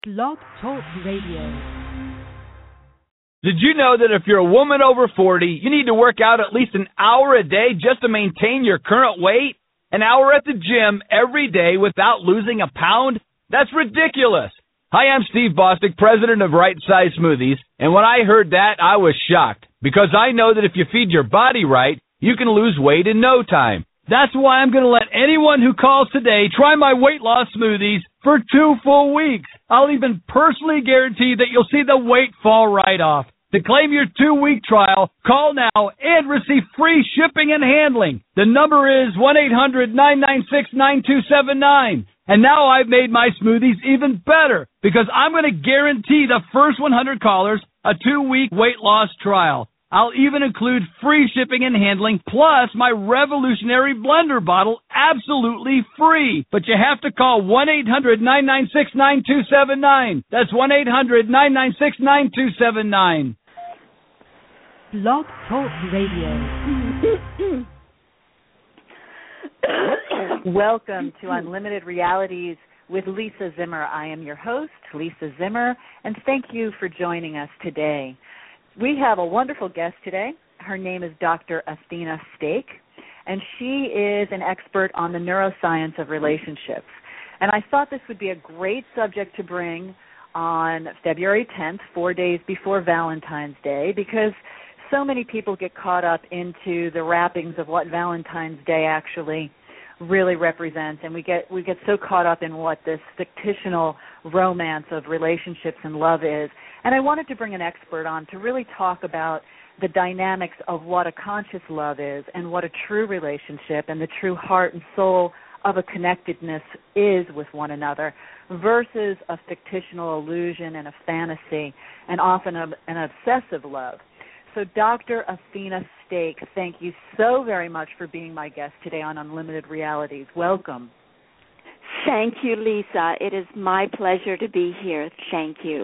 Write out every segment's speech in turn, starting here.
Blog Talk Radio. Did you know that if you're a woman over 40, you need to work out at least an hour a day just to maintain your current weight? An hour at the gym every day without losing a pound? That's ridiculous. Hi, I'm Steve Bostic, president of Right Size Smoothies, and when I heard that, I was shocked, because I know that if you feed your body right, you can lose weight in no time. That's why I'm going to let anyone who calls today try my weight loss smoothies for 2 full weeks. I'll even personally guarantee that you'll see the weight fall right off. To claim your 2-week trial, call now and receive free shipping and handling. The number is 1-800-996-9279. And now I've made my smoothies even better because I'm going to guarantee the first 100 callers a 2-week weight loss trial. I'll even include free shipping and handling, plus my revolutionary blender bottle absolutely free. But you have to call 1-800-996-9279. That's 1-800-996-9279. Blog Talk Radio. Welcome to Unlimited Realities with Lisa Zimmer. I am your host, Lisa Zimmer, and thank you for joining us today. We have a wonderful guest today. Her name is Dr. Athena Stake, and she is an expert on the neuroscience of relationships. And I thought this would be a great subject to bring on February 10th, 4 days before Valentine's Day, because so many people get caught up into the wrappings of what Valentine's Day actually really represents, and we get so caught up in what this fictional romance of relationships and love is. And I wanted to bring an expert on to really talk about the dynamics of what a conscious love is and what a true relationship and the true heart and soul of a connectedness is with one another versus a fictional illusion and a fantasy and often an obsessive love. So Dr. Athena Stake, thank you so very much for being my guest today on Unlimited Realities. Welcome. Thank you, Lisa. It is my pleasure to be here. Thank you.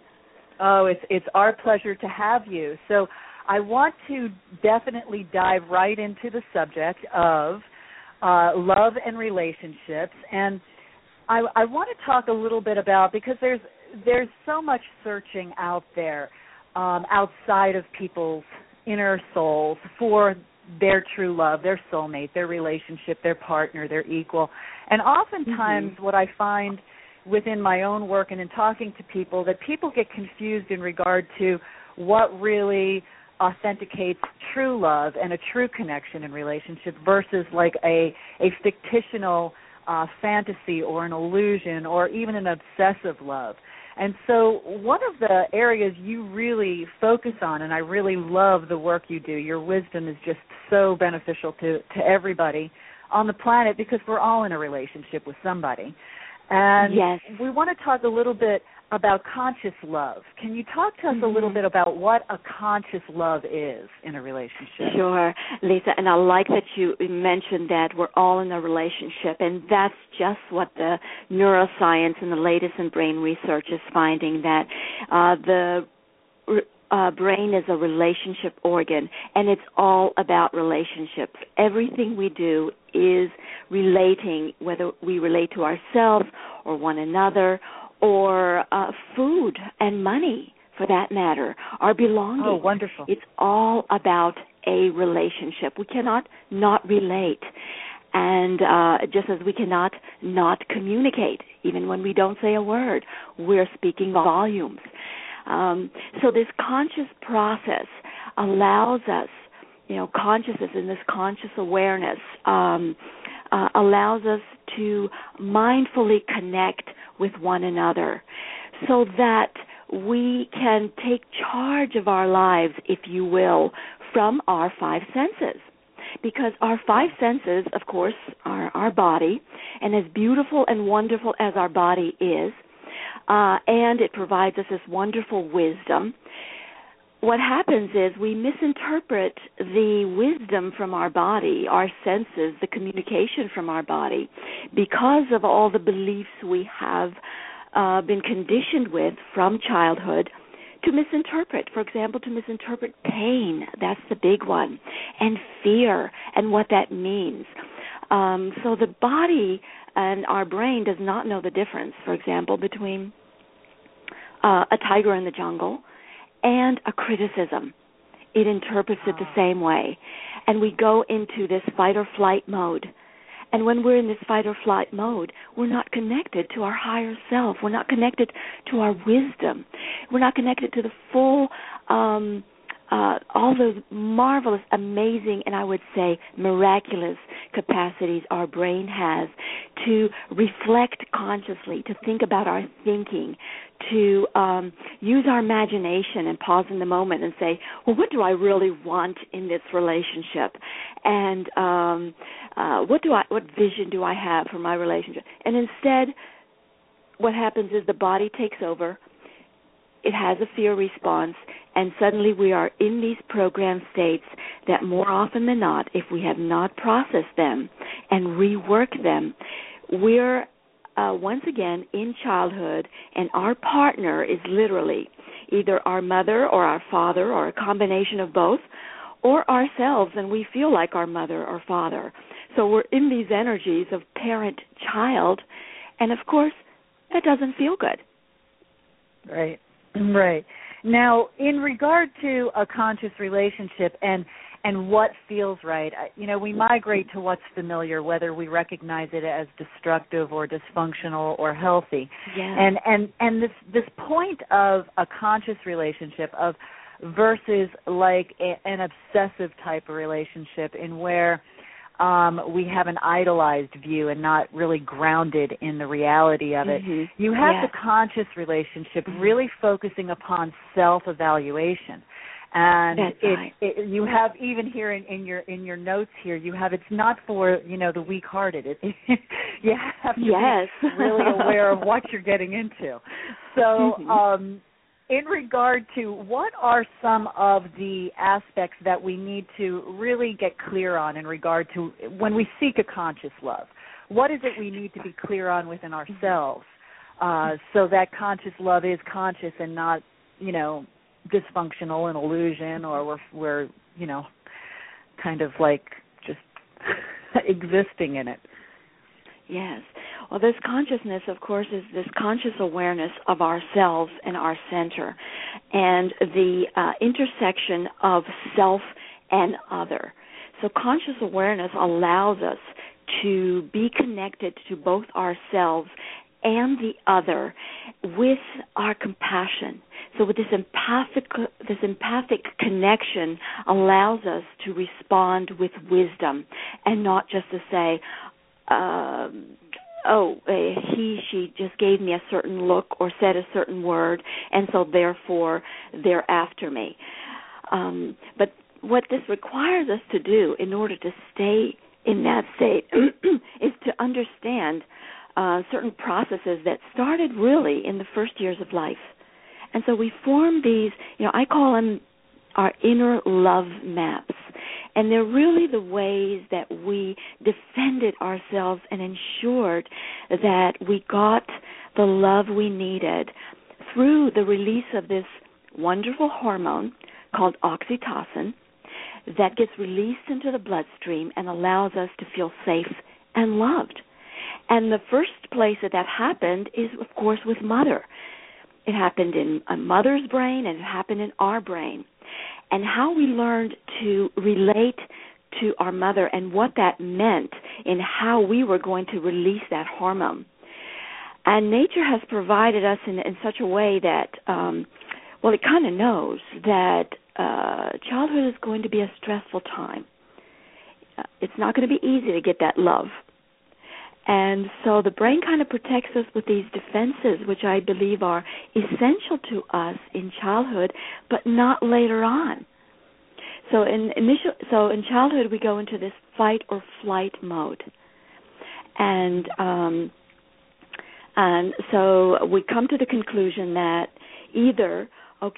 Oh, it's our pleasure to have you. So I want to definitely dive right into the subject of love and relationships. And I want to talk a little bit about, because there's so much searching out there outside of people's inner souls for their true love, their soulmate, their relationship, their partner, their equal. And oftentimes what I find within my own work and in talking to people, that people get confused in regard to what really authenticates true love and a true connection in relationship versus like a fictional fantasy or an illusion or even an obsessive love. And so one of the areas you really focus on, and I really love the work you do, your wisdom is just so beneficial to everybody on the planet because we're all in a relationship with somebody. And yes, we want to talk a little bit about conscious love. Can you talk to us a little bit about what a conscious love is in a relationship? Sure, Lisa, and I like that you mentioned that we're all in a relationship, and that's just what the neuroscience and the latest in brain research is finding, that the brain is a relationship organ, and it's all about relationships. Everything we do is relating, whether we relate to ourselves or one another or food and money, for that matter, our belongings. Oh, wonderful. It's all about a relationship. We cannot not relate. And just as we cannot not communicate, even when we don't say a word, we're speaking volumes. So this conscious process allows us, consciousness and this conscious awareness allows us to mindfully connect with one another so that we can take charge of our lives, if you will, from our 5 senses. Because our 5 senses, of course, are our body, and as beautiful and wonderful as our body is, and it provides us this wonderful wisdom, what happens is we misinterpret the wisdom from our body, our senses, the communication from our body, because of all the beliefs we have been conditioned with from childhood to misinterpret. For example, to misinterpret pain, that's the big one, and fear and what that means. So the body and our brain does not know the difference, for example, between a tiger in the jungle and a criticism. It interprets it the same way. And we go into this fight or flight mode. And when we're in this fight or flight mode, we're not connected to our higher self. We're not connected to our wisdom. We're not connected to the full, all those marvelous, amazing, and I would say miraculous capacities our brain has to reflect consciously, to think about our thinking, to use our imagination and pause in the moment and say, well, what do I really want in this relationship? And what vision do I have for my relationship? And instead, what happens is the body takes over. It has a fear response, and suddenly we are in these programmed states that more often than not, if we have not processed them and reworked them, we're once again in childhood, and our partner is literally either our mother or our father or a combination of both, or ourselves, and we feel like our mother or father. So we're in these energies of parent-child, and of course, that doesn't feel good. Right, right. Now, in regard to a conscious relationship and what feels right, we migrate to what's familiar, whether we recognize it as destructive or dysfunctional or healthy. Yeah. And this point of a conscious relationship of versus like an obsessive type of relationship in where we have an idolized view and not really grounded in the reality of it. Mm-hmm. You have the conscious relationship really focusing upon self-evaluation. And you have even here in your notes here, you have it's not for the weak-hearted. You have to be really aware of what you're getting into. So, in regard to what are some of the aspects that we need to really get clear on in regard to when we seek a conscious love? What is it we need to be clear on within ourselves so that conscious love is conscious and not dysfunctional and illusion, or we're kind of like just existing in it? Yes. Well, this consciousness, of course, is this conscious awareness of ourselves and our center, and the intersection of self and other. So conscious awareness allows us to be connected to both ourselves and the other with our compassion. So with this empathic connection allows us to respond with wisdom and not just to say, she just gave me a certain look or said a certain word, and so therefore they're after me. But what this requires us to do in order to stay in that state is to understand certain processes that started really in the first years of life. And so we form these, I call them our inner love maps. And they're really the ways that we defended ourselves and ensured that we got the love we needed through the release of this wonderful hormone called oxytocin that gets released into the bloodstream and allows us to feel safe and loved. And the first place that happened is, of course, with mother. It happened in a mother's brain, and it happened in our brain. And how we learned to relate to our mother and what that meant in how we were going to release that hormone. And nature has provided us in such a way that, it kind of knows that childhood is going to be a stressful time. It's not going to be easy to get that love. And so the brain kind of protects us with these defenses, which I believe are essential to us in childhood, but not later on. So in childhood, we go into this fight or flight mode, and so we come to the conclusion that either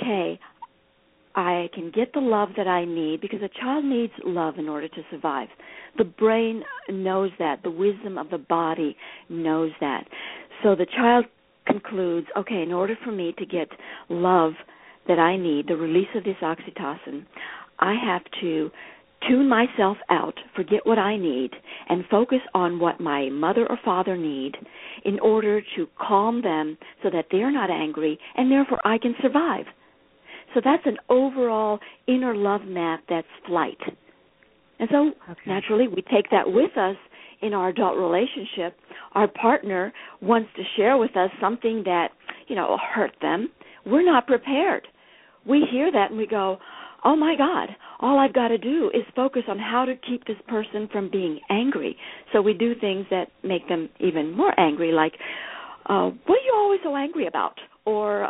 I can get the love that I need, because a child needs love in order to survive. The brain knows that. The wisdom of the body knows that. So the child concludes, in order for me to get love that I need, the release of this oxytocin, I have to tune myself out, forget what I need, and focus on what my mother or father need in order to calm them so that they're not angry, and therefore I can survive. So that's an overall inner love map that's flight. And so naturally we take that with us in our adult relationship. Our partner wants to share with us something that, will hurt them. We're not prepared. We hear that and we go, oh, my God, all I've got to do is focus on how to keep this person from being angry. So we do things that make them even more angry, like, what are you always so angry about? Or,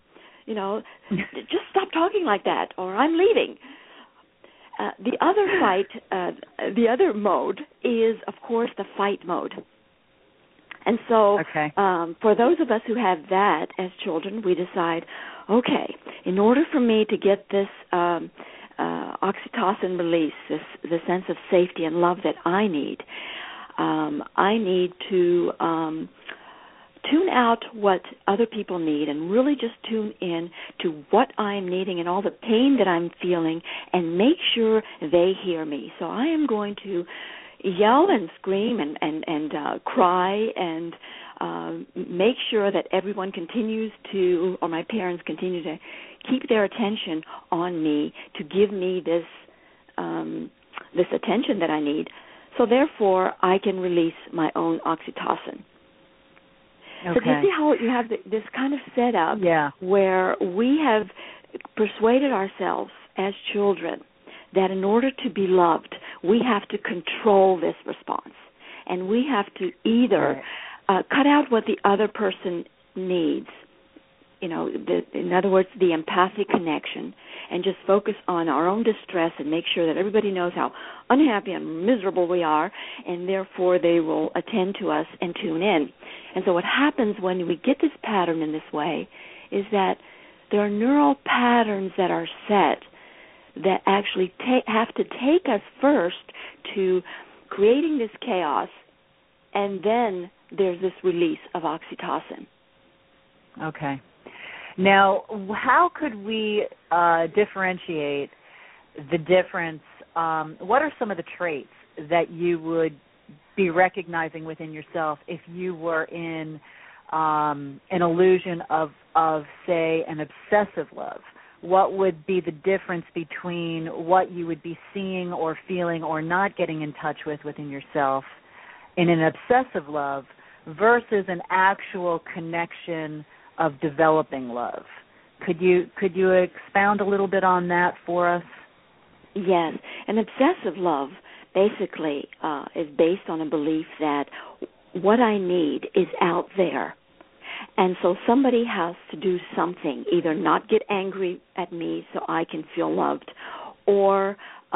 just stop talking like that, or I'm leaving. The other mode is, of course, the fight mode. And so for those of us who have that as children, we decide, okay, in order for me to get this oxytocin release, the sense of safety and love that I need to tune out what other people need and really just tune in to what I'm needing and all the pain that I'm feeling and make sure they hear me. So I am going to yell and scream and cry and make sure that everyone continues to, or my parents continue to keep their attention on me to give me this attention that I need. So therefore, I can release my own oxytocin. Okay. So do you see how you have this kind of setup where we have persuaded ourselves as children that in order to be loved, we have to control this response. And we have to either cut out what the other person needs, in other words, the empathic connection, and just focus on our own distress and make sure that everybody knows how unhappy and miserable we are, and therefore they will attend to us and tune in. And so what happens when we get this pattern in this way is that there are neural patterns that are set that actually have to take us first to creating this chaos, and then there's this release of oxytocin. Okay. Now, how could we differentiate the difference? What are some of the traits that you would be recognizing within yourself if you were in an illusion of, say, an obsessive love? What would be the difference between what you would be seeing or feeling or not getting in touch with within yourself in an obsessive love versus an actual connection of developing love? Could you expound a little bit on that for us? Yes. An obsessive love basically is based on a belief that what I need is out there. And so somebody has to do something, either not get angry at me so I can feel loved, or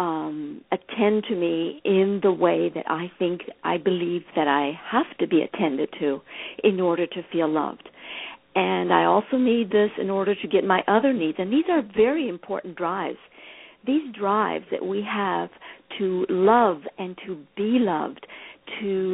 attend to me in the way that I believe that I have to be attended to in order to feel loved. And I also need this in order to get my other needs. And these are very important drives. These drives that we have to love and to be loved, to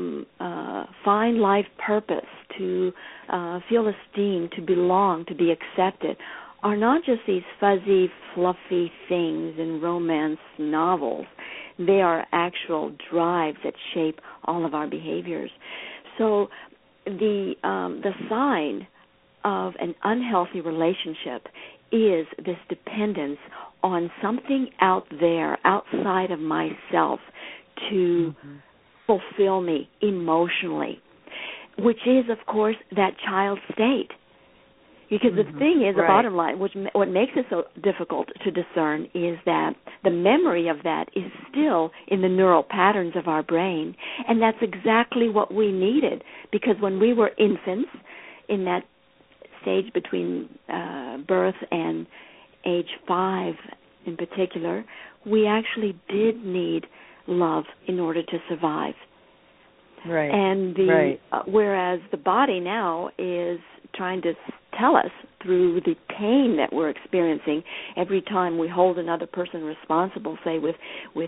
find life purpose, to feel esteemed, to belong, to be accepted, are not just these fuzzy, fluffy things in romance novels. They are actual drives that shape all of our behaviors. So the sign of an unhealthy relationship is this dependence on something out there, outside of myself, to fulfill me emotionally, which is, of course, that child state. Because the thing is, the bottom line, what makes it so difficult to discern is that the memory of that is still in the neural patterns of our brain, and that's exactly what we needed. Because when we were infants, in that stage between birth and age 5 in particular, we actually did need love in order to survive. Right. And whereas the body now is trying to tell us through the pain that we're experiencing every time we hold another person responsible, say with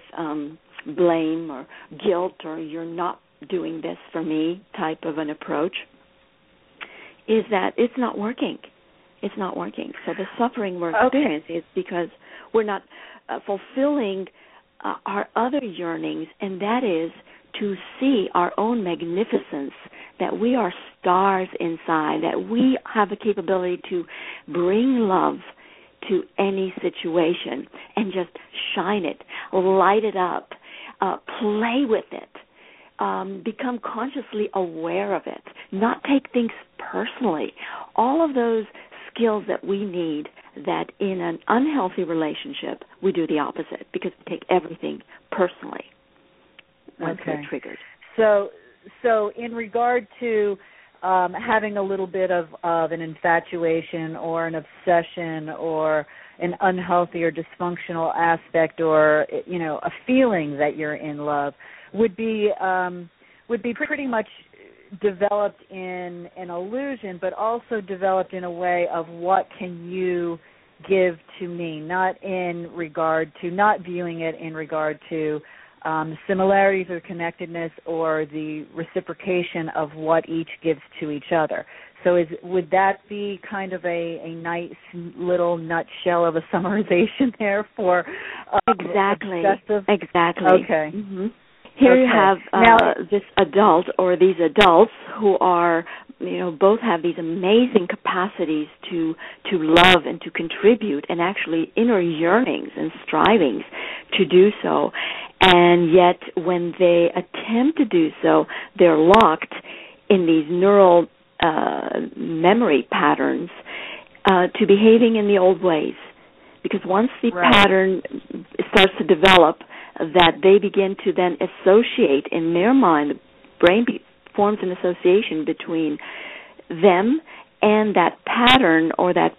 blame or guilt or you're not doing this for me type of an approach, is that it's not working. It's not working. So the suffering we're experiencing is because we're not fulfilling our other yearnings, and that is to see our own magnificence, that we are stars inside, that we have the capability to bring love to any situation and just shine it, light it up, play with it, become consciously aware of it, not take things personally. All of those skills that we need, that in an unhealthy relationship we do the opposite, because we take everything personally once we're triggered. So in regard to having a little bit of an infatuation or an obsession or an unhealthy or dysfunctional aspect, or a feeling that you're in love, would be pretty much developed in an illusion, but also developed in a way of what can you give to me, not viewing it in regard to similarities or connectedness or the reciprocation of what each gives to each other. So would that be kind of a nice little nutshell of a summarization there for exactly. obsessive? Exactly. Okay. Mm-hmm. Here you have this adult or these adults who are, both have these amazing capacities to love and to contribute, and actually inner yearnings and strivings to do so. And yet when they attempt to do so, they're locked in these neural memory patterns to behaving in the old ways. Because once the pattern starts to develop, that they begin to then associate in their mind, the brain forms an association between them and that pattern or that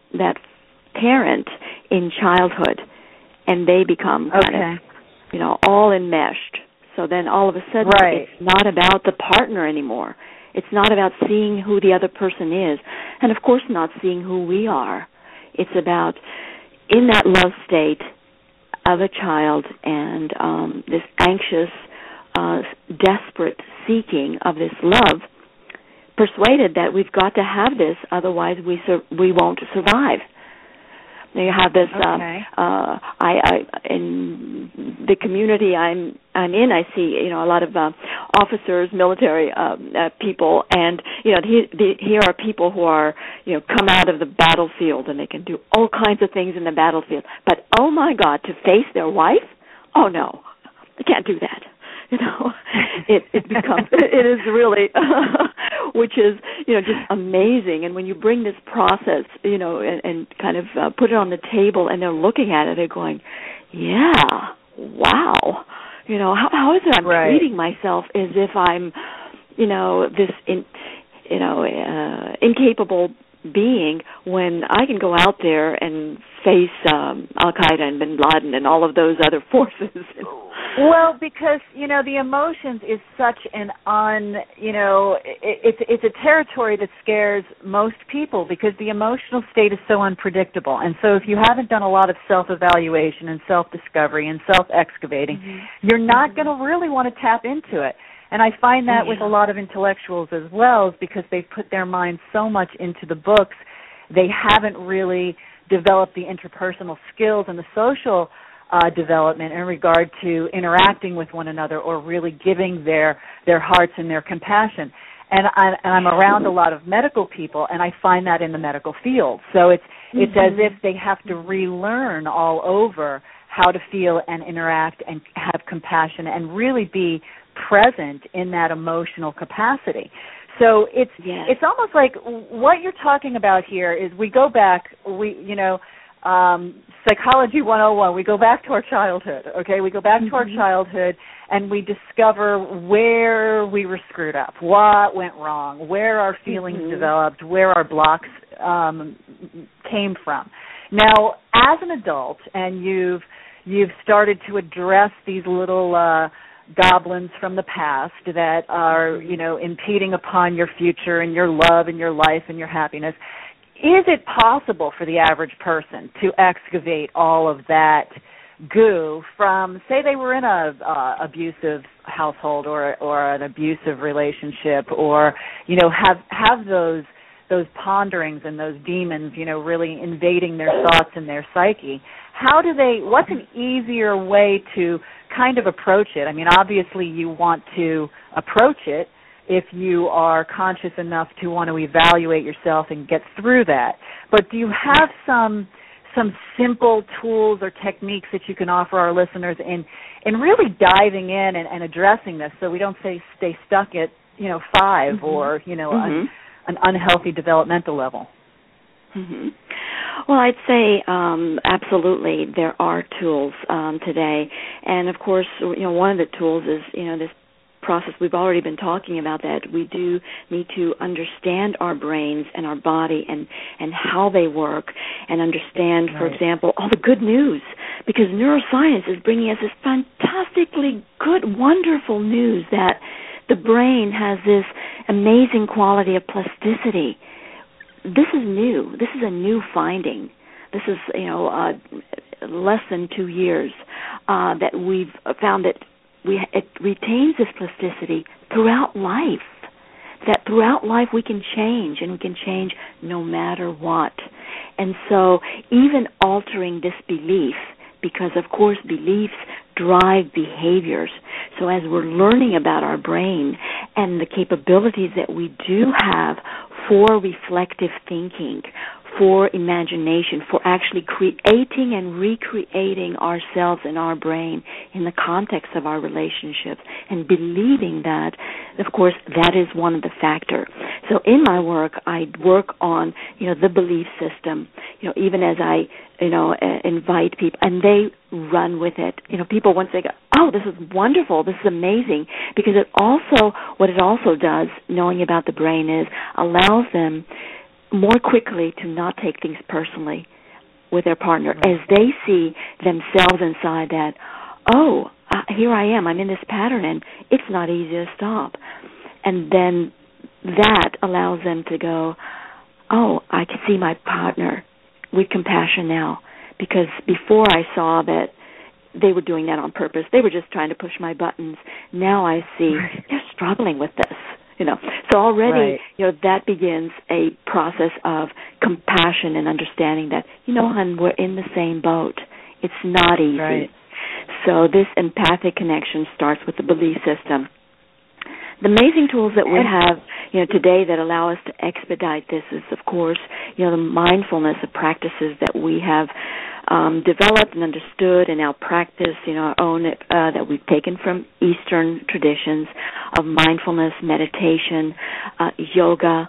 parent in childhood, and they become kind of, all enmeshed. So then all of a sudden it's not about the partner anymore. It's not about seeing who the other person is, and of course not seeing who we are. It's about, in that love state of a child and this anxious, desperate seeking of this love, persuaded that we've got to have this, otherwise we won't survive. Now you have this. I in the community I'm in, I see a lot of officers, military people, and here are people who are come out of the battlefield and they can do all kinds of things in the battlefield. But oh my God, to face their wife? Oh no, they can't do that. It becomes it is really which is just amazing. And when you bring this process and kind of put it on the table and they're looking at it, they're going, yeah, wow, how is it I'm treating myself as if I'm this incapable being, when I can go out there and face Al-Qaeda and Bin Laden and all of those other forces. Well, because, the emotions is such an it's a territory that scares most people, because the emotional state is so unpredictable. And so if you haven't done a lot of self-evaluation and self-discovery and self-excavating, you're not going to really want to tap into it. And I find that with a lot of intellectuals as well, because they've put their minds so much into the books, they haven't really developed the interpersonal skills and the social development in regard to interacting with one another or really giving their hearts and their compassion. And I'm around a lot of medical people, and I find that in the medical field. So it's as if they have to relearn all over how to feel and interact and have compassion and really be present in that emotional capacity. So it's almost like what you're talking about here is we go back, Psychology 101, we go back to our childhood, okay? We go back to our childhood and we discover where we were screwed up, what went wrong, where our feelings developed, where our blocks came from. Now, as an adult, and you've started to address these little goblins from the past that are, impeding upon your future and your love and your life and your happiness, is it possible for the average person to excavate all of that goo from, say they were in a abusive household or an abusive relationship, or, have those those ponderings and those demons, really invading their thoughts and their psyche. What's an easier way to kind of approach it? I mean, obviously you want to approach it if you are conscious enough to want to evaluate yourself and get through that. But do you have some simple tools or techniques that you can offer our listeners in really diving in and addressing this, so we don't stay stuck at 5 or an unhealthy developmental level? Mm-hmm. Well, I'd say absolutely there are tools today, and of course, one of the tools is this process. We've already been talking about that. We do need to understand our brains and our body and how they work, and understand, for example, all the good news, because neuroscience is bringing us this fantastically good, wonderful news that the brain has this amazing quality of plasticity. This is new. This is a new finding. This is, less than 2 years that we've found that it retains this plasticity throughout life, that throughout life we can change, and we can change no matter what. And so even altering this belief, because, of course, beliefs drive behaviors. So as we're learning about our brain and the capabilities that we do have for reflective thinking, for imagination, for actually creating and recreating ourselves and our brain in the context of our relationships, and believing that, of course, that is one of the factors. So in my work, I work on, the belief system, even as I, invite people, and they run with it. People, once they go, oh, this is wonderful, this is amazing, because what it also does, knowing about the brain, is allows them more quickly to not take things personally with their partner, as they see themselves inside that, here I am, I'm in this pattern, and it's not easy to stop. And then that allows them to go, I can see my partner with compassion now, because before I saw that they were doing that on purpose. They were just trying to push my buttons. Now I see they're struggling with this. So already, that begins a process of compassion and understanding that, hon, we're in the same boat. It's not easy. Right. So this empathic connection starts with the belief system. The amazing tools that we have, today that allow us to expedite this is, of course, the mindfulness of practices that we have developed and understood and now practice, our own, that we've taken from Eastern traditions of mindfulness, meditation, yoga.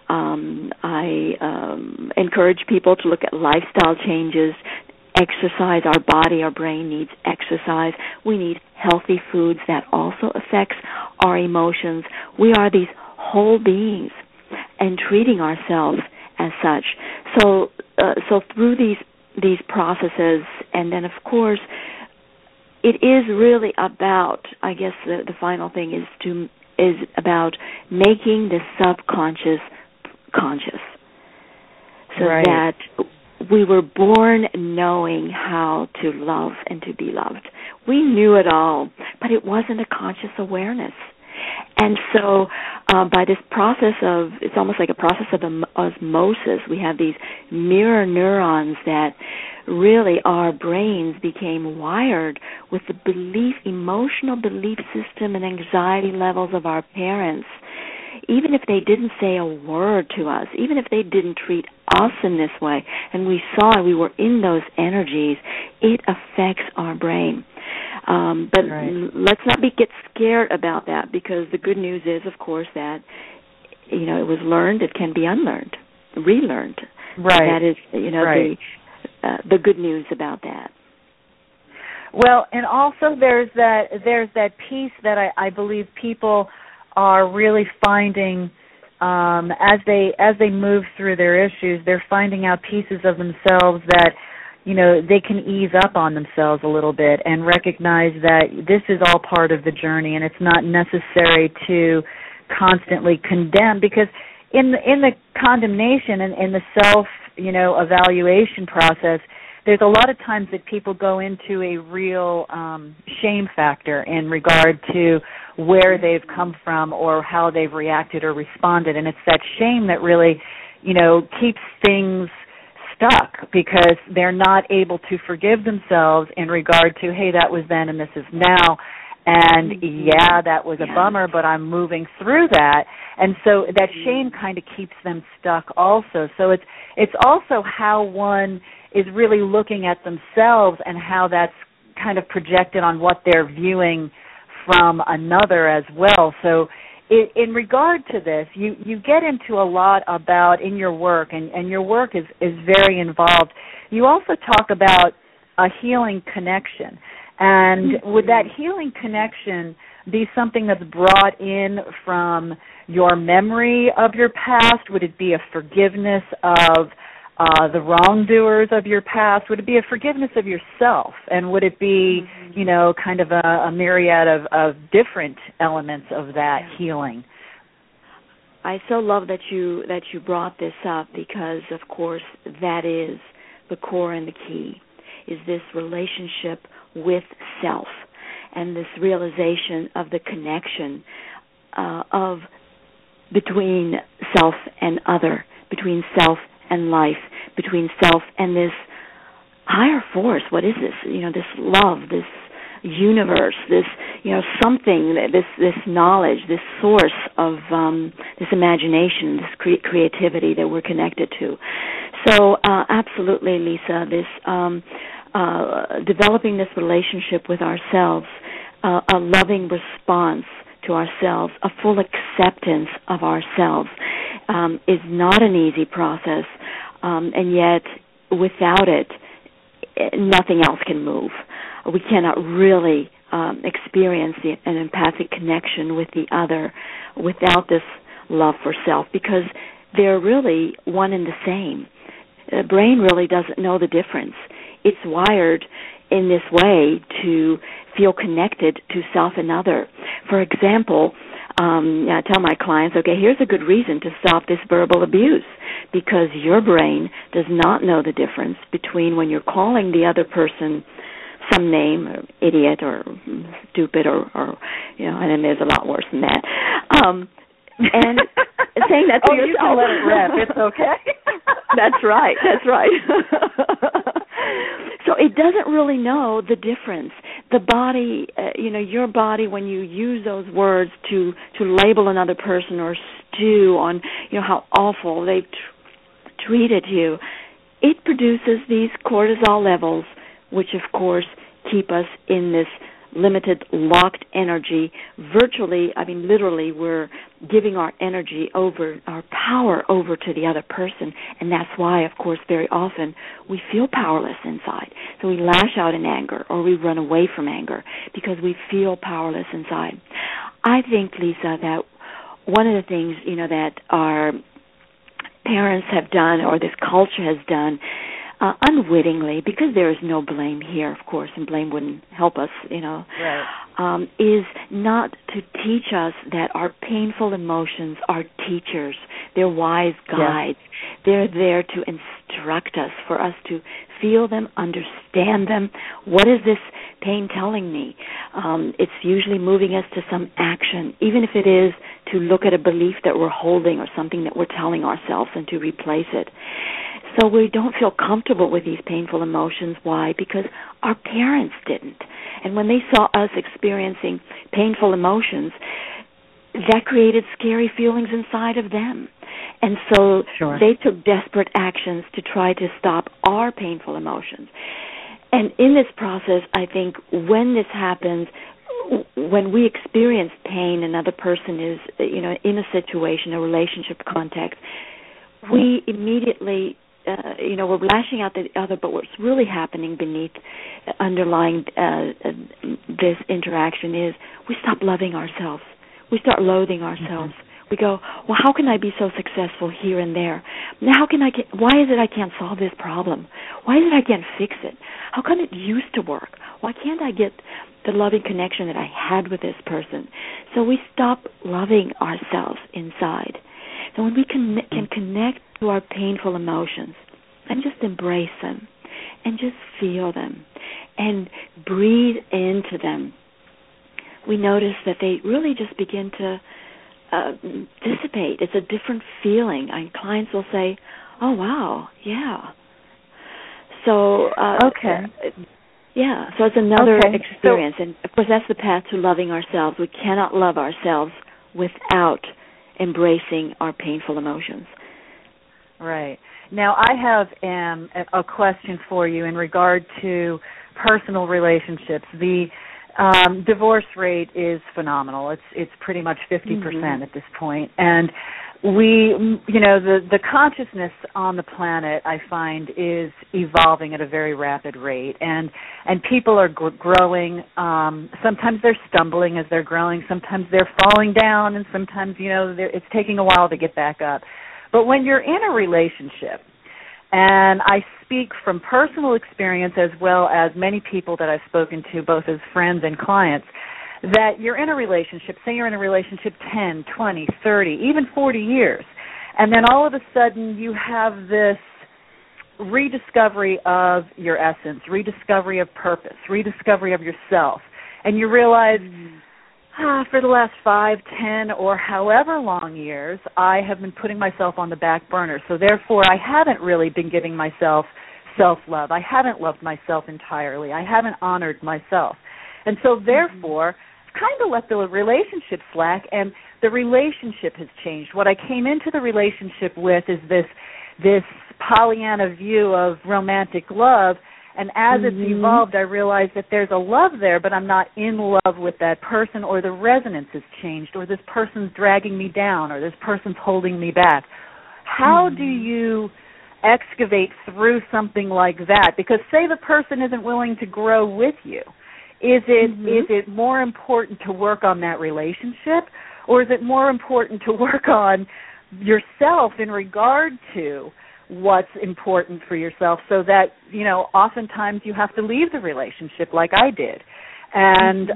I encourage people to look at lifestyle changes, exercise. Our body, our brain needs exercise. We need healthy foods that also affects our emotions. We are these whole beings, and treating ourselves as such. So through these processes, and then of course, it is really about, I guess the final thing is about making the subconscious conscious, so that we were born knowing how to love and to be loved. We knew it all, but it wasn't a conscious awareness. And so by this process of, it's almost like a process of osmosis, we have these mirror neurons that really our brains became wired with the emotional belief system and anxiety levels of our parents. Even if they didn't say a word to us, even if they didn't treat us in this way, and we saw and we were in those energies, it affects our brain. But let's not get scared about that, because the good news is, of course, that it was learned. It can be unlearned, relearned. That is, the good news about that. Well, and also there's that piece that I believe people are really finding as they move through their issues. They're finding out pieces of themselves that they can ease up on themselves a little bit and recognize that this is all part of the journey, and it's not necessary to constantly condemn, because in the condemnation and in the self evaluation process, there's a lot of times that people go into a real shame factor in regard to where they've come from or how they've reacted or responded, and it's that shame that really keeps things stuck because they're not able to forgive themselves in regard to, hey, that was then and this is now. And yeah, that was a bummer, but I'm moving through that. And so that shame kind of keeps them stuck also. So it's also how one is really looking at themselves and how that's kind of projected on what they're viewing from another as well. So in regard to this, you get into a lot about in your work, and your work is very involved. You also talk about a healing connection. And would that healing connection be something that's brought in from your memory of your past? Would it be a forgiveness of the wrongdoers of your past? Would it be a forgiveness of yourself? And would it be, kind of a myriad of different elements of that healing? I so love that you brought this up because, of course, that is the core and the key, is this relationship with self and this realization of the connection of between self and other, between self and life, between self and this higher force. What is this? This love, this universe, this something, this knowledge, this source of this imagination, this creativity that we're connected to. So absolutely, Lisa, this developing this relationship with ourselves, a loving response to ourselves, a full acceptance of ourselves is not an easy process, and yet without it, nothing else can move. We cannot really experience an empathic connection with the other without this love for self, because they're really one and the same. The brain really doesn't know the difference. It's wired in this way to feel connected to self and other. For example, I tell my clients, okay, here's a good reason to stop this verbal abuse, because your brain does not know the difference between when you're calling the other person some name, or idiot or stupid or and then there's a lot worse than that. And saying that to yourself. You can let it rip. It's okay. That's right. So it doesn't really know the difference. The body, your body, when you use those words to label another person or stew on, how awful they've treated you, it produces these cortisol levels, which of course keep us in this limited, locked energy. Virtually, literally, we're giving our energy over, our power over to the other person, and that's why, of course, very often we feel powerless inside. So we lash out in anger or we run away from anger because we feel powerless inside. I think, Lisa, that one of the things, that our parents have done or this culture has done unwittingly, because there is no blame here, of course, and blame wouldn't help us, right. Is not to teach us that our painful emotions are teachers. They're wise guides. Yes. They're there to instruct us, for us to feel them, understand them. What is this pain telling me? It's usually moving us to some action, even if it is to look at a belief that we're holding or something that we're telling ourselves and to replace it. So we don't feel comfortable with these painful emotions. Why? Because our parents didn't. And when they saw us experiencing painful emotions, that created scary feelings inside of them. And so They took desperate actions to try to stop our painful emotions. And in this process, I think when this happens, when we experience pain, another person is, in a situation, a relationship context, we immediately we're lashing out at the other, but what's really happening beneath, underlying this interaction is we stop loving ourselves. We start loathing ourselves. Mm-hmm. We go, well, how can I be so successful here and there? Now, why is it I can't solve this problem? Why is it I can't fix it? How come it used to work? Why can't I get the loving connection that I had with this person? So we stop loving ourselves inside. So when we can connect to our painful emotions and just embrace them and just feel them and breathe into them, we notice that they really just begin to dissipate. It's a different feeling. And clients will say, "Oh, wow, yeah." So so it's another experience, and of course that's the path to loving ourselves. We cannot love ourselves without embracing our painful emotions. Right. Now I have a question for you in regard to personal relationships. The divorce rate is phenomenal. It's pretty much 50% at this point, and the consciousness on the planet, I find, is evolving at a very rapid rate, and people are growing. Sometimes they're stumbling as they're growing. Sometimes they're falling down, and sometimes it's taking a while to get back up. But when you're in a relationship, and I speak from personal experience as well as many people that I've spoken to, both as friends and clients, that you're in a relationship, say you're in a relationship 10, 20, 30, even 40 years, and then all of a sudden you have this rediscovery of your essence, rediscovery of purpose, rediscovery of yourself, and you realize, for the last 5, 10, or however long years, I have been putting myself on the back burner, so therefore I haven't really been giving myself self-love. I haven't loved myself entirely. I haven't honored myself. And so therefore, kind of let the relationship slack, and the relationship has changed. What I came into the relationship with is this Pollyanna view of romantic love, and as it's evolved, I realized that there's a love there, but I'm not in love with that person, or the resonance has changed, or this person's dragging me down, or this person's holding me back. How do you excavate through something like that? Because say the person isn't willing to grow with you. Is it more important to work on that relationship, or is it more important to work on yourself in regard to what's important for yourself, so that, oftentimes you have to leave the relationship like I did. And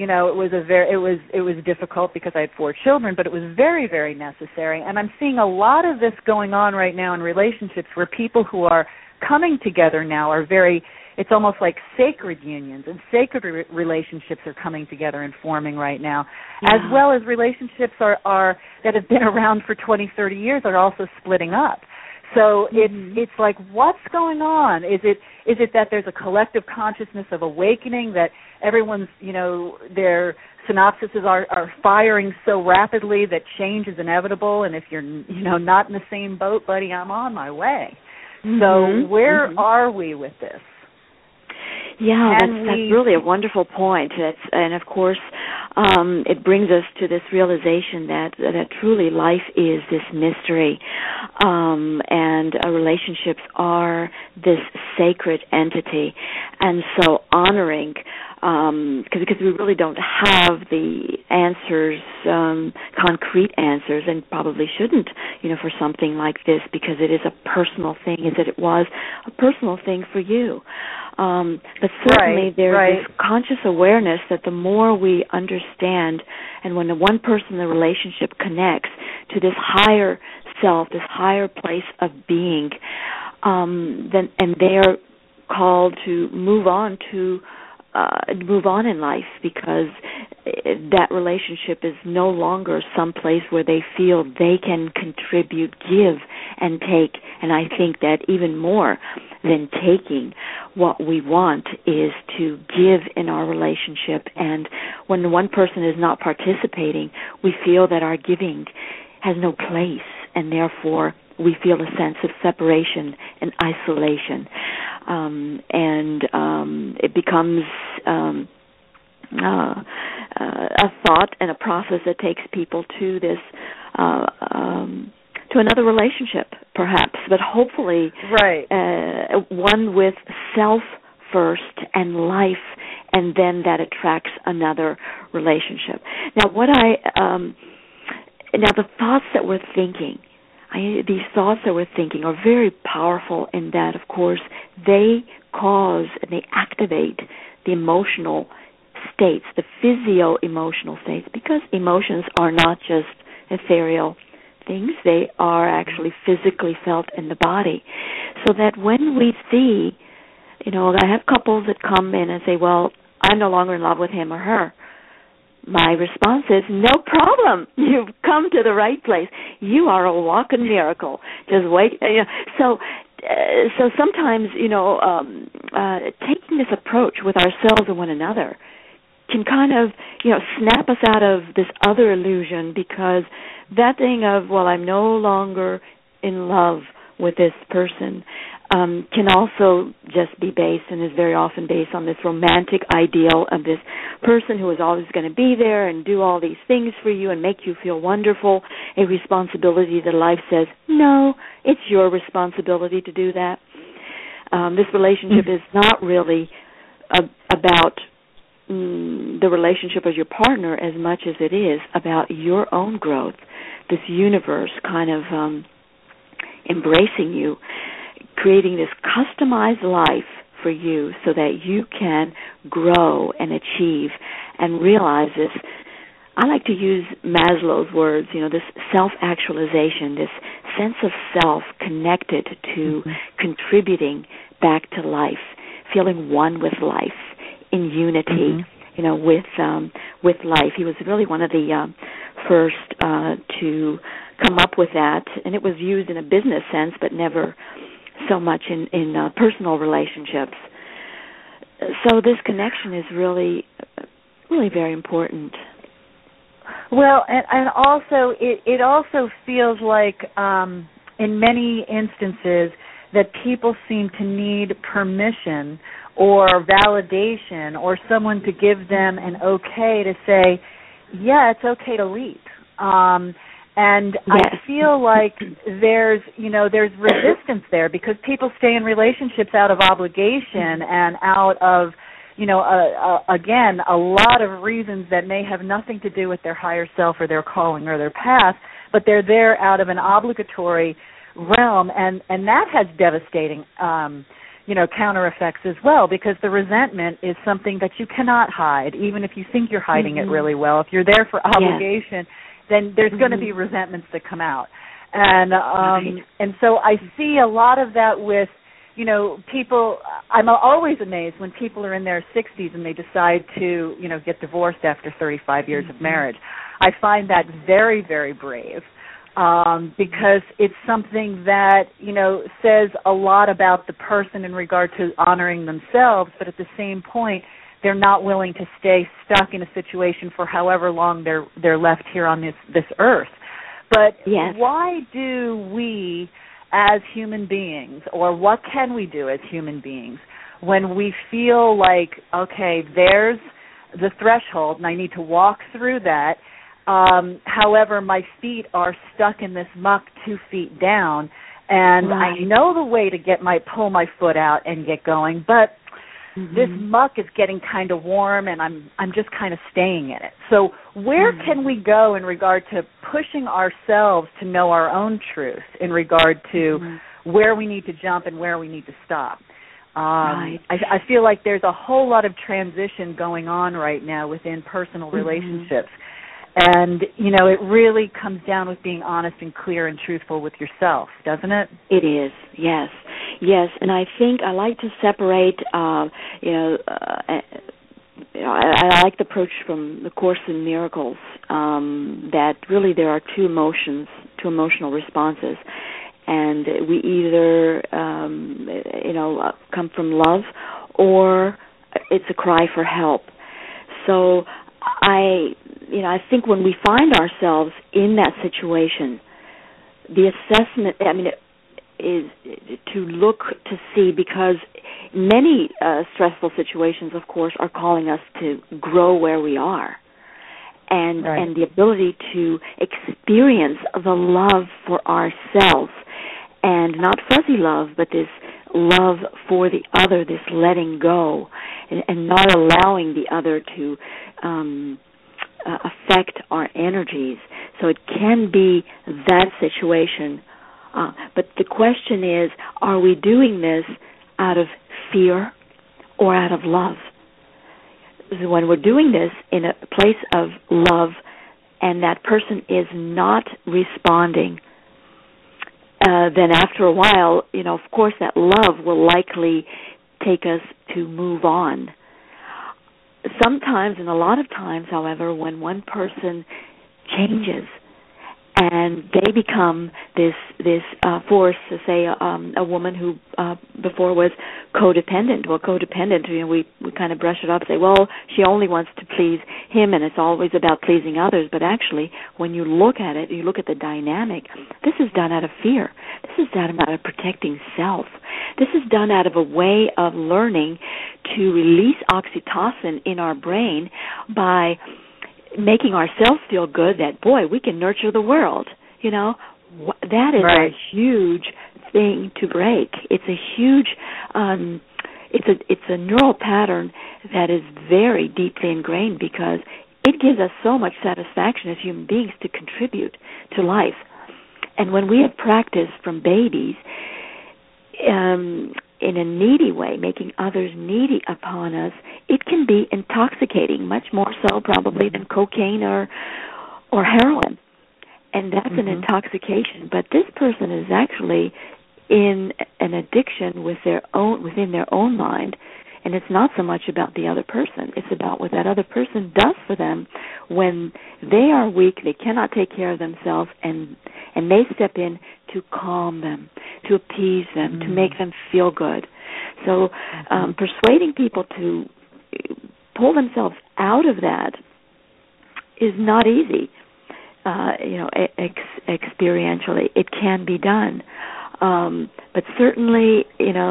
it was difficult because I had 4 children, but it was very, very necessary. And I'm seeing a lot of this going on right now in relationships where people who are coming together now are it's almost like sacred unions, and sacred relationships are coming together and forming right now, as well as relationships are that have been around for 20, 30 years are also splitting up. So it's like, what's going on? Is it that there's a collective consciousness of awakening, that everyone's, their synapses are firing so rapidly that change is inevitable, and if you're, not in the same boat, buddy, I'm on my way. So where are we with this? Yeah, that's really a wonderful point. And of course, it brings us to this realization that truly life is this mystery, and relationships are this sacred entity. And so honoring, because we really don't have the answers, concrete answers, and probably shouldn't, for something like this, because it is a personal thing, as it was a personal thing for you. But certainly there's this conscious awareness that the more we understand, and when the one person in the relationship connects to this higher self, this higher place of being, then and they are called to move on in life, because that relationship is no longer some place where they feel they can contribute, give, and take. And I think that even more than taking, what we want is to give in our relationship. And when one person is not participating, we feel that our giving has no place, and therefore we feel a sense of separation and isolation. It becomes a thought and a process that takes people to this, to another relationship, perhaps, but hopefully one with self first and life, and then that attracts another relationship. Now, the thoughts that we're thinking, these thoughts that we're thinking are very powerful in that, of course, they cause and they activate the emotional states, the physio-emotional states, because emotions are not just ethereal things, they are actually physically felt in the body. So that when we see, I have couples that come in and say, well, I'm no longer in love with him or her. my response is, no problem. You've come to the right place. You are a walking miracle. Just wait. So sometimes, taking this approach with ourselves and one another can kind of, snap us out of this other illusion, because that thing of, well, I'm no longer in love with this person, can also just be based, and is very often based on this romantic ideal of this person who is always going to be there and do all these things for you and make you feel wonderful, a responsibility that life says, no, it's your responsibility to do that. This relationship is not really about the relationship as your partner as much as it is about your own growth, this universe kind of embracing you, creating this customized life for you so that you can grow and achieve and realize this. I like to use Maslow's words, this self-actualization, this sense of self connected to contributing back to life, feeling one with life, in unity, with life. He was really one of the first to come up with that, and it was used in a business sense, but never so much in personal relationships. So this connection is really, really very important. Well, and also it also feels like in many instances that people seem to need permission or validation or someone to give them an okay to say, yeah, it's okay to leave. And yes. I feel like there's resistance there because people stay in relationships out of obligation and out of, again, a lot of reasons that may have nothing to do with their higher self or their calling or their path, but they're there out of an obligatory realm, and that has devastating counter effects as well, because the resentment is something that you cannot hide, even if you think you're hiding it really well. If you're there for obligation, then there's going to be resentments that come out. And and so I see a lot of that with, people. I'm always amazed when people are in their 60s and they decide to, get divorced after 35 years of marriage. I find that very, very brave. Because it's something that, says a lot about the person in regard to honoring themselves, but at the same point, they're not willing to stay stuck in a situation for however long they're left here on this earth. But why do we as human beings, or what can we do as human beings, when we feel like, okay, there's the threshold and I need to walk through that, however, my feet are stuck in this muck 2 feet down, and I know the way to pull my foot out and get going, but this muck is getting kind of warm, and I'm just kind of staying in it. So where can we go in regard to pushing ourselves to know our own truth in regard to where we need to jump and where we need to stop? I feel like there's a whole lot of transition going on right now within personal relationships. And, it really comes down with being honest and clear and truthful with yourself, doesn't it? It is, yes. Yes, and I think I like to separate, I like the approach from the Course in Miracles, that really there are two emotional responses. And we either, come from love or it's a cry for help. So I think when we find ourselves in that situation, the assessment, is to look to see, because many stressful situations, of course, are calling us to grow where we are, and the ability to experience the love for ourselves, and not fuzzy love, but this love for the other, this letting go, and not allowing the other to affect our energies. So it can be that situation. But the question is, are we doing this out of fear or out of love? So when we're doing this in a place of love and that person is not responding, then after a while, of course, that love will likely take us to move on. sometimes, and a lot of times, however, when one person changes and they become this force, to say a woman who before was codependent. Well, codependent, we kind of brush it off and say, well, she only wants to please him, and it's always about pleasing others. But actually, when you look at it, you look at the dynamic, this is done out of fear. This is done out of protecting self. This is done out of a way of learning to release oxytocin in our brain by making ourselves feel good that, boy, we can nurture the world. That is right. a huge thing to break. It's a huge, it's a neural pattern that is very deeply ingrained, because it gives us so much satisfaction as human beings to contribute to life. And when we have practiced from babies in a needy way, making others needy upon us, it can be intoxicating, much more so probably than cocaine or heroin. And that's an intoxication. But this person is actually in an addiction within their own mind, and it's not so much about the other person. It's about what that other person does for them when they are weak, they cannot take care of themselves, and they step in to calm them, to appease them, to make them feel good. So persuading people to pull themselves out of that is not easy. Experientially, it can be done, but certainly,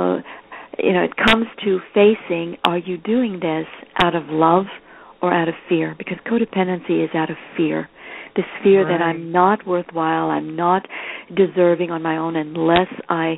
it comes to facing: are you doing this out of love or out of fear? Because codependency is out of fear. This fear that I'm not worthwhile, I'm not deserving on my own unless I,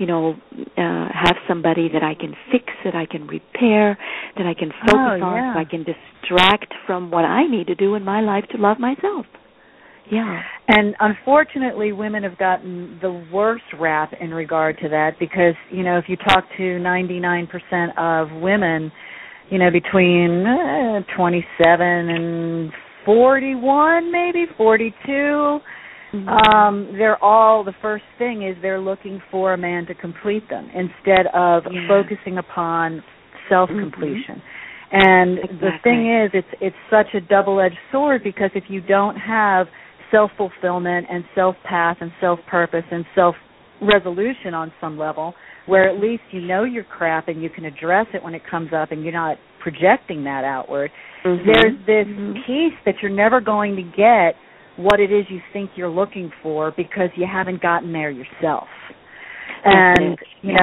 have somebody that I can fix, that I can repair, that I can focus on, so I can distract from what I need to do in my life to love myself. Yeah. And unfortunately, women have gotten the worst rap in regard to that, because, if you talk to 99% of women, between 27 and 41, maybe 42, they're all, the first thing is they're looking for a man to complete them instead of focusing upon self-completion. And the thing is, it's such a double-edged sword, because if you don't have self-fulfillment and self-path and self-purpose and self-resolution on some level, where at least your crap and you can address it when it comes up and you're not projecting that outward, there's this piece that you're never going to get what it is you think you're looking for, because you haven't gotten there yourself. And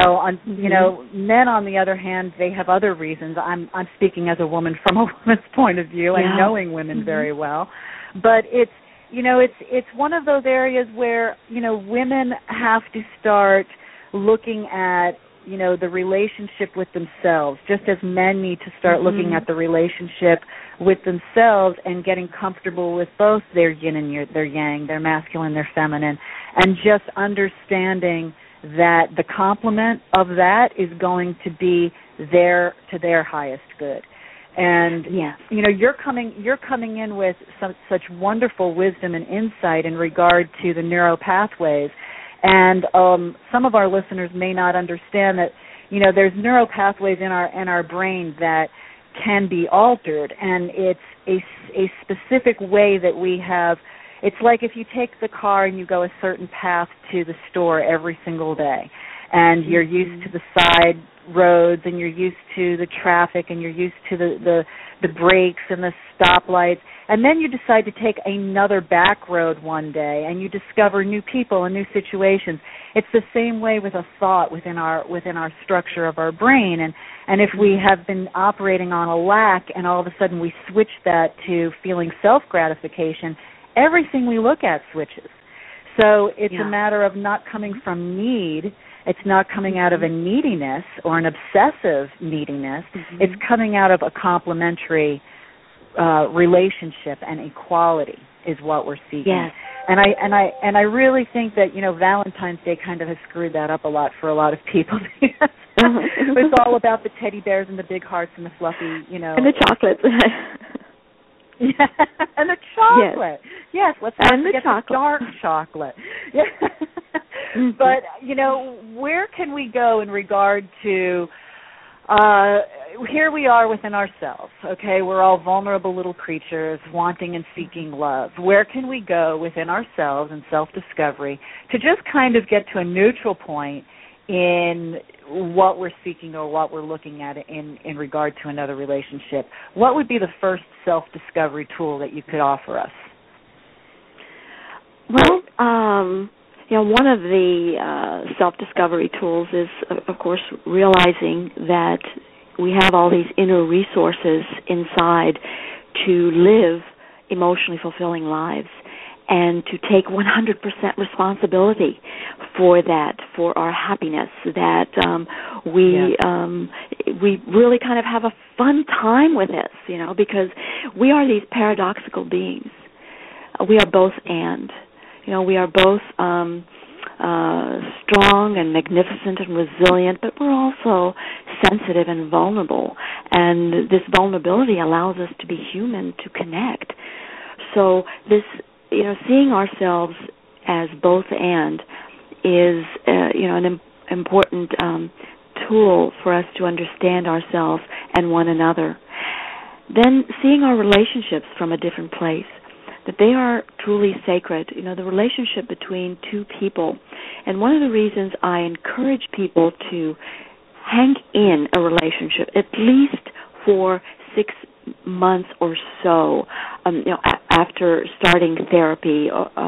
men, on the other hand, they have other reasons. I'm speaking as a woman from a woman's point of view and knowing women very well, but it's one of those areas where women have to start looking at the relationship with themselves, just as men need to start looking at the relationship with themselves and getting comfortable with both their yin and their yang, their masculine, their feminine, and just understanding that the complement of that is going to be to their highest good. And you're coming in with such wonderful wisdom and insight in regard to the neural pathways. And some of our listeners may not understand that, there's neural pathways in our brain that can be altered, and it's a specific way that we have. It's like if you take the car and you go a certain path to the store every single day, and you're used to the side roads, and you're used to the traffic, and you're used to the brakes and the stoplights, and then you decide to take another back road one day, and you discover new people and new situations. It's the same way with a thought within our structure of our brain, and if we have been operating on a lack, and all of a sudden we switch that to feeling self-gratification, everything we look at switches. So it's a matter of not coming from need. It's not coming out of a neediness or an obsessive neediness. It's coming out of a complementary relationship and equality is what we're seeking. Yes. And I really think that Valentine's Day kind of has screwed that up a lot for a lot of people. It's all about the teddy bears and the big hearts and the fluffy, and the chocolates. Yeah, and the chocolate. Yes, let's not forget the dark chocolate. Yeah. But, where can we go in regard to here we are within ourselves, okay? We're all vulnerable little creatures wanting and seeking love. Where can we go within ourselves in self-discovery to just kind of get to a neutral point in what we're seeking or what we're looking at in regard to another relationship? What would be the first self-discovery tool that you could offer us? Well, one of the self-discovery tools is, of course, realizing that we have all these inner resources inside to live emotionally fulfilling lives and to take 100% responsibility for that, for our happiness, that we really kind of have a fun time with this, because we are these paradoxical beings. We are both and. We are both strong and magnificent and resilient, but we're also sensitive and vulnerable. And this vulnerability allows us to be human, to connect. So this, seeing ourselves as both and is, an important tool for us to understand ourselves and one another. Then seeing our relationships from a different place, that they are truly sacred, the relationship between two people. And one of the reasons I encourage people to hang in a relationship, at least for 6 months or so, after starting therapy,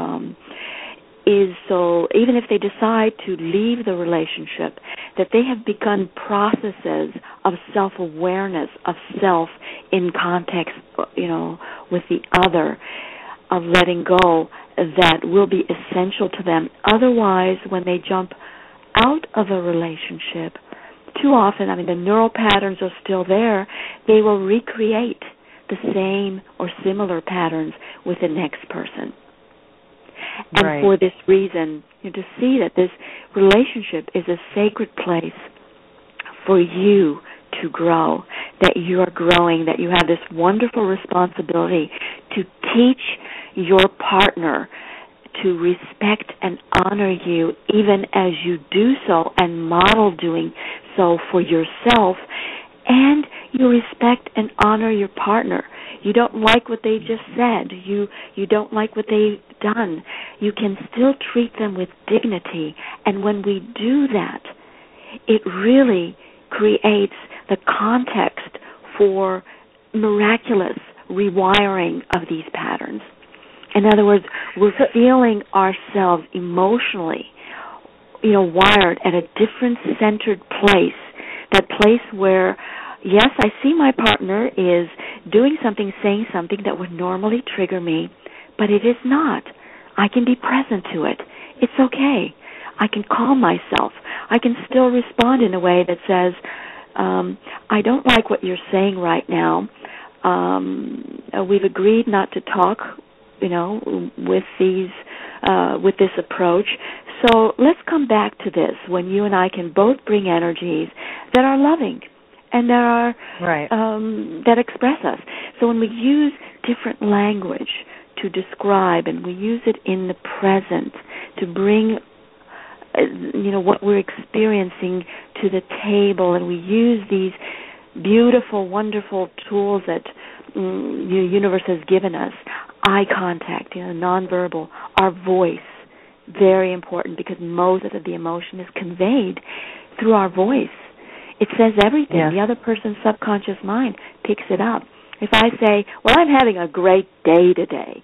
is so even if they decide to leave the relationship, that they have begun processes of self-awareness, of self in context, with the other, of letting go, that will be essential to them. Otherwise, when they jump out of a relationship, too often, the neural patterns are still there. They will recreate the same or similar patterns with the next person. And for this reason, to see that this relationship is a sacred place for you to grow, that you are growing, that you have this wonderful responsibility to teach your partner to respect and honor you even as you do so and model doing so for yourself, and you respect and honor your partner. You don't like what they just said. You don't like what they've done. You can still treat them with dignity, and when we do that, it really creates the context for miraculous rewiring of these patterns. In other words, we're feeling ourselves emotionally, wired at a different centered place, that place where, yes, I see my partner is doing something, saying something that would normally trigger me, but it is not. I can be present to it. It's okay. I can calm myself. I can still respond in a way that says, I don't like what you're saying right now. We've agreed not to talk, with this approach. So let's come back to this when you and I can both bring energies that are loving and that are that express us. So when we use different language to describe, and we use it in the present to bring what we're experiencing to the table, and we use these beautiful, wonderful tools that the universe has given us. Eye contact, nonverbal, our voice, very important, because most of the emotion is conveyed through our voice. It says everything. Yes. The other person's subconscious mind picks it up. If I say, well, I'm having a great day today,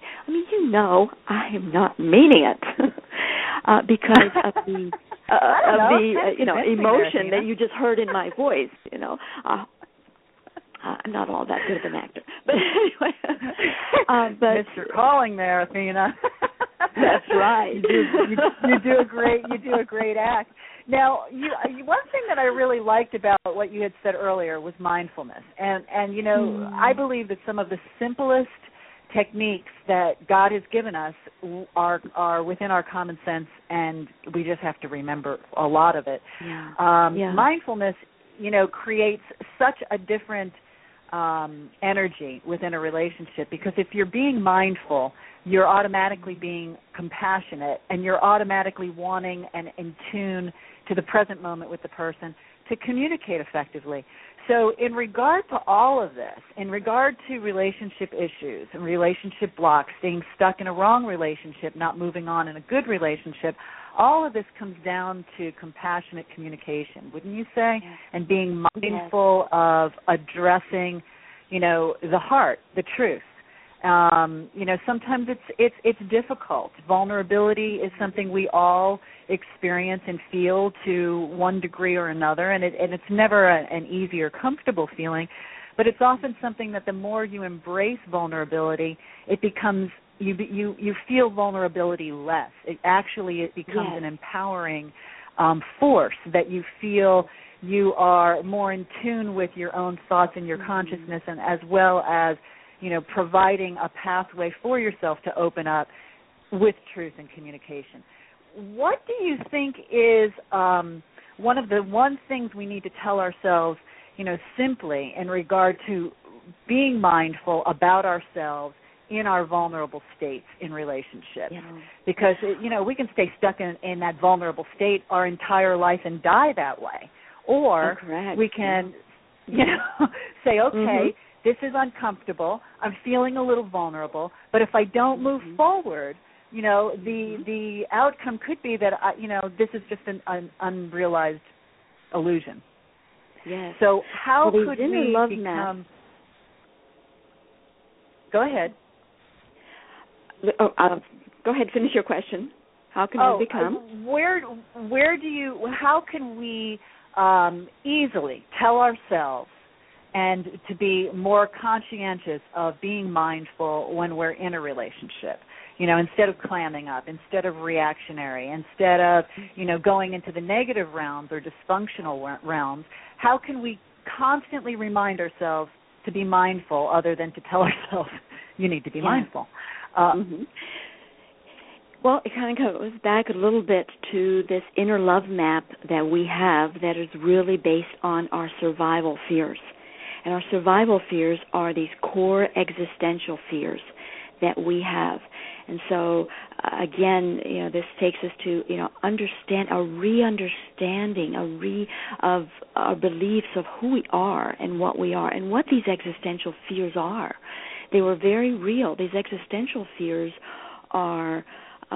I am not meaning it because of the emotion that you just heard in my voice. I'm not all that good of an actor, but anyway. Mr. Calling there, Athena. That's right. You do a great act. Now, one thing that I really liked about what you had said earlier was mindfulness, and I believe that some of the simplest techniques that God has given us are within our common sense, and we just have to remember a lot of it. Mindfulness, creates such a different energy within a relationship, because if you're being mindful, you're automatically being compassionate, and you're automatically wanting and in tune to the present moment with the person to communicate effectively. So in regard to all of this, in regard to relationship issues and relationship blocks, staying stuck in a wrong relationship, not moving on in a good relationship, all of this comes down to compassionate communication, wouldn't you say? Yes. And being mindful of addressing, the heart, the truth. Sometimes it's difficult. Vulnerability is something we all experience and feel to one degree or another, and it's never an easy or comfortable feeling, but it's often something that the more you embrace vulnerability, it becomes you feel vulnerability less. It becomes an empowering force that you feel you are more in tune with your own thoughts and your consciousness, and as well as providing a pathway for yourself to open up with truth and communication. What do you think is one things we need to tell ourselves, simply in regard to being mindful about ourselves in our vulnerable states in relationships? Yeah. Because, we can stay stuck in that vulnerable state our entire life and die that way. Or we can, say, okay, this is uncomfortable. I'm feeling a little vulnerable. But if I don't move forward, the outcome could be that this is just an unrealized illusion. Yes. So how could we become? Map. Go ahead. Go ahead. Finish your question. How can we become? How can we easily tell ourselves and to be more conscientious of being mindful when we're in a relationship, instead of clamming up, instead of reactionary, instead of, going into the negative realms or dysfunctional realms? How can we constantly remind ourselves to be mindful other than to tell ourselves you need to be mindful? Well, it kind of goes back a little bit to this inner love map that we have that is really based on our survival fears. And our survival fears are these core existential fears that we have. And so, again, this takes us to, understand a re-understanding of our beliefs of who we are and what we are and what these existential fears are. They were very real. These existential fears are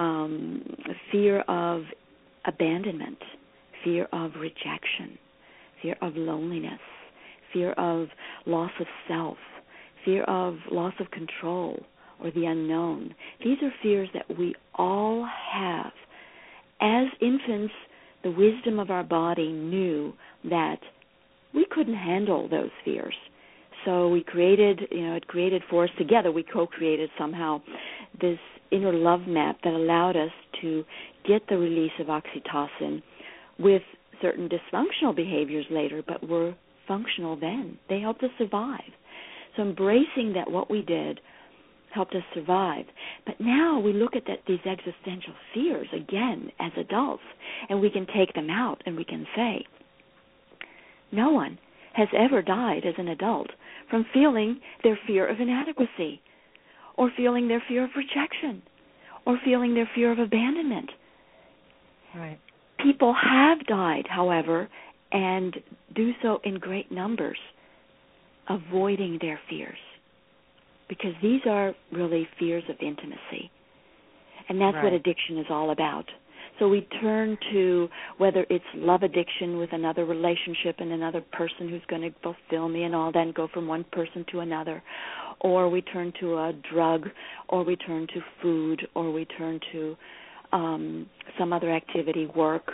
fear of abandonment, fear of rejection, fear of loneliness, fear of loss of self, fear of loss of control or the unknown. These are fears that we all have. As infants, the wisdom of our body knew that we couldn't handle those fears. So we created, it created for us together, we co-created somehow this inner love map that allowed us to get the release of oxytocin with certain dysfunctional behaviors later, but were functional then. They helped us survive. So embracing that what we did helped us survive. But now we look at these existential fears again as adults, and we can take them out and we can say, no one has ever died as an adult from feeling their fear of inadequacy or feeling their fear of rejection or feeling their fear of abandonment. Right. People have died, however, and do so in great numbers, avoiding their fears, because these are really fears of intimacy. And that's what addiction is all about. So we turn to, whether it's love addiction with another relationship and another person who's going to fulfill me and all that, and go from one person to another, or we turn to a drug, or we turn to food, or we turn to some other activity, work.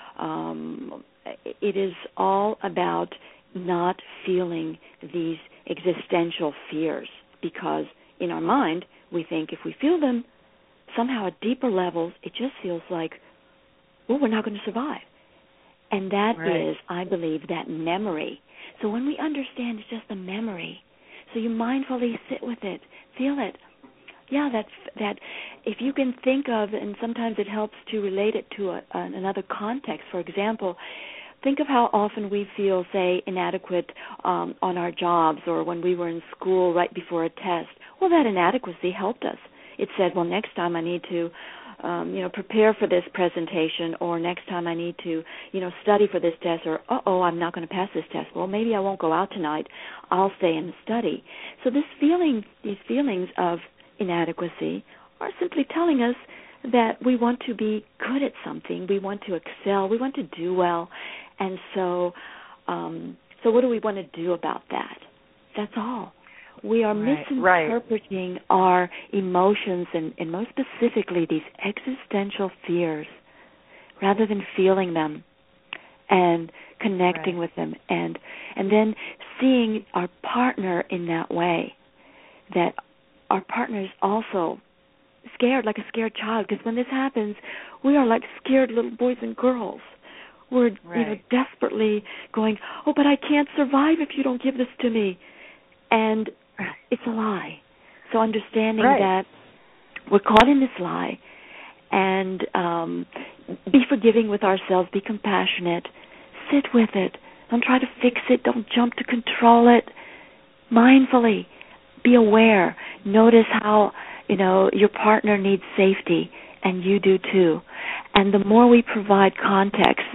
It is all about not feeling these existential fears, because in our mind we think if we feel them somehow at deeper levels, it just feels like, well, we're not going to survive. And that is, I believe, that memory. So when we understand it's just a memory, so you mindfully sit with it, feel it. Yeah, that if you can think of, and sometimes it helps to relate it to another context. For example, think of how often we feel, say, inadequate on our jobs, or when we were in school right before a test. Well, that inadequacy helped us. It said, well, next time I need to prepare for this presentation, or next time I need to, study for this test, or, I'm not going to pass this test. Well, maybe I won't go out tonight. I'll stay and study. So these feelings of inadequacy are simply telling us that we want to be good at something. We want to excel. We want to do well. And so what do we want to do about that? That's all. We are misinterpreting our emotions and most specifically these existential fears rather than feeling them and connecting with them and then seeing our partner in that way, that our partner is also scared like a scared child, because when this happens, we are like scared little boys and girls. We're desperately going, but I can't survive if you don't give this to me. And it's a lie. So understanding that we're caught in this lie, and be forgiving with ourselves, be compassionate, sit with it. Don't try to fix it. Don't jump to control it. Mindfully, be aware. Notice how, your partner needs safety, and you do too. And the more we provide context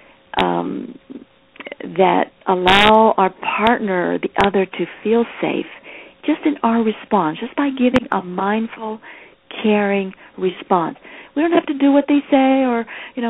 that allow our partner, the other, to feel safe, just in our response, just by giving a mindful, caring response. We don't have to do what they say or,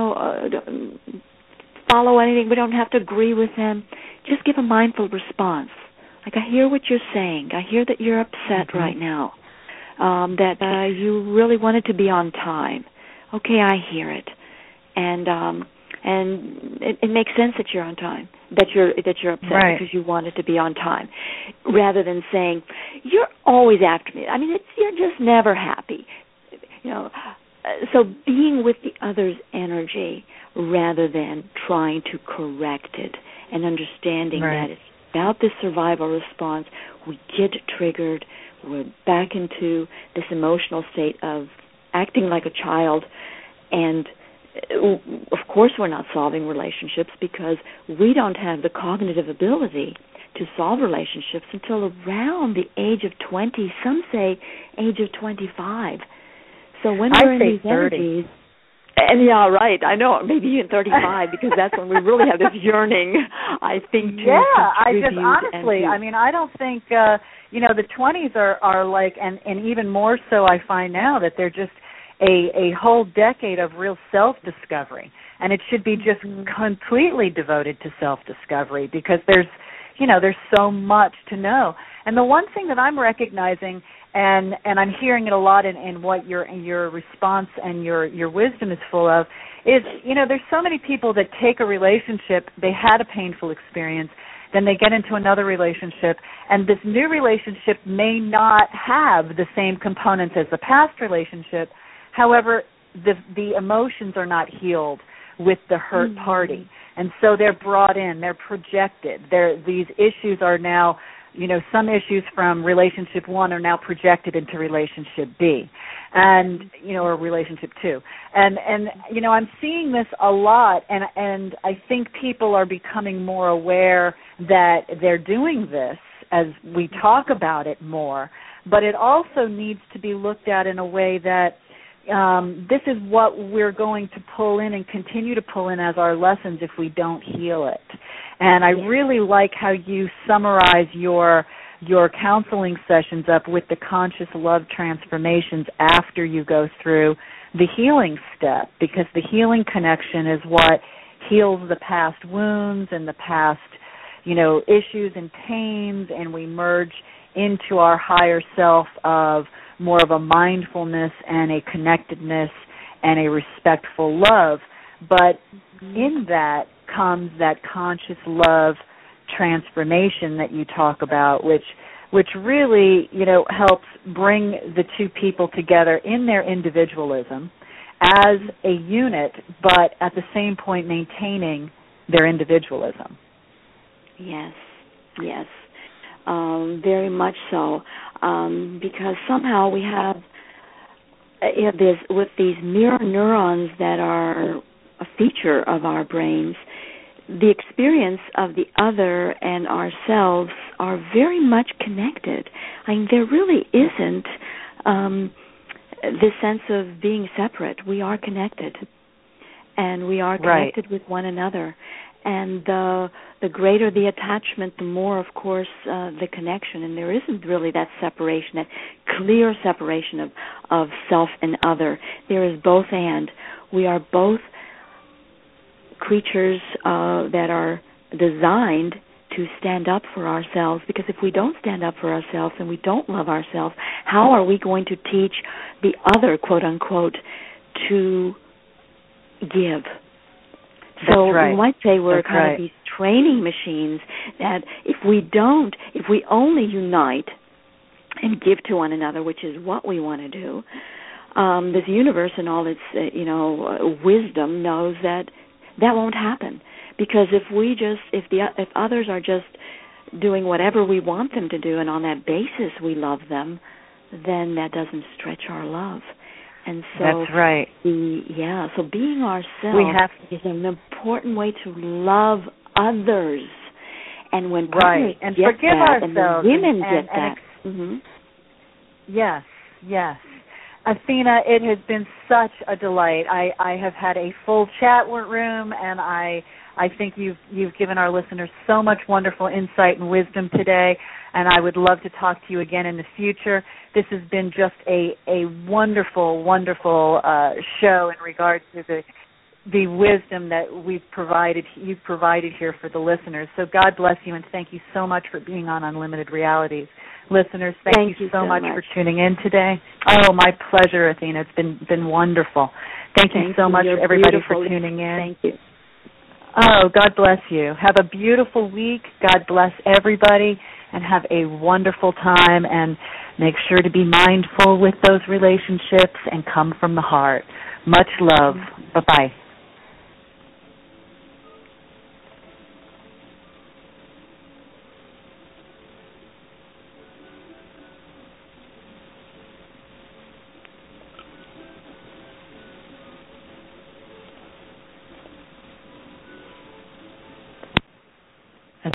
follow anything. We don't have to agree with them. Just give a mindful response. Like, I hear what you're saying. I hear that you're upset right now, that you really wanted to be on time. Okay, I hear it. And it makes sense that you're on time, that you're upset because you wanted to be on time, rather than saying, you're always after me. I mean, you're just never happy. So being with the other's energy rather than trying to correct it, and understanding that it's about this survival response. We get triggered. We're back into this emotional state of acting like a child, and of course we're not solving relationships because we don't have the cognitive ability to solve relationships until around the age of 20. Some say age of 25. So when we're in these 30. Energies, and I know, maybe even 35, because that's when we really have this yearning, I think, to contribute. Honestly, I don't think, the 20s are like, and even more so I find now, that they're just a whole decade of real self-discovery. And it should be just completely devoted to self-discovery, because there's so much to know. And the one thing that I'm recognizing, and I'm hearing it a lot in what your response and your wisdom is full of, is, there's so many people that take a relationship, they had a painful experience, then they get into another relationship, and this new relationship may not have the same components as the past relationship. However, the emotions are not healed with the hurt party. And so they're brought in, they're projected. These issues are now, some issues from relationship 1 are now projected into relationship B, and, or relationship 2. And I'm seeing this a lot, and I think people are becoming more aware that they're doing this as we talk about it more, but it also needs to be looked at in a way that this is what we're going to pull in and continue to pull in as our lessons if we don't heal it. And I really like how you summarize your counseling sessions up with the conscious love transformations after you go through the healing step, because the healing connection is what heals the past wounds and the past, issues and pains, and we merge into our higher self of more of a mindfulness and a connectedness and a respectful love. But in that comes that conscious love transformation that you talk about, which really, helps bring the two people together in their individualism as a unit, but at the same point maintaining their individualism. Yes. Very much so, because somehow we have this, with these mirror neurons that are a feature of our brains, the experience of the other and ourselves are very much connected. There really isn't this sense of being separate. We are connected, and we are connected with one another. And the greater the attachment, the more, of course, the connection. And there isn't really that separation, that clear separation of self and other. There is both and. We are both creatures that are designed to stand up for ourselves, because if we don't stand up for ourselves and we don't love ourselves, how are we going to teach the other, quote unquote, to give? So we might say we're kind of these training machines that if we only unite and give to one another, which is what we want to do, this universe and all its wisdom knows that won't happen. Because if others are just doing whatever we want them to do, and on that basis we love them, then that doesn't stretch our love. And so that's right. So being ourselves is an important way to love others. And when partners and get forgive that, ourselves, and the women get that. Yes. Athena, it has been such a delight. I have had a full chat room, and I think you've given our listeners so much wonderful insight and wisdom today, and I would love to talk to you again in the future. This has been just a wonderful, wonderful show in regards to the wisdom that you've provided here for the listeners. So God bless you, and thank you so much for being on Unlimited Realities. Listeners, thank you so much for tuning in today. Oh, my pleasure, Athena. It's been wonderful. Thank you so much, everybody, for tuning in. Thank you. Oh, God bless you. Have a beautiful week. God bless everybody, and have a wonderful time. And make sure to be mindful with those relationships and come from the heart. Much love. Bye-bye.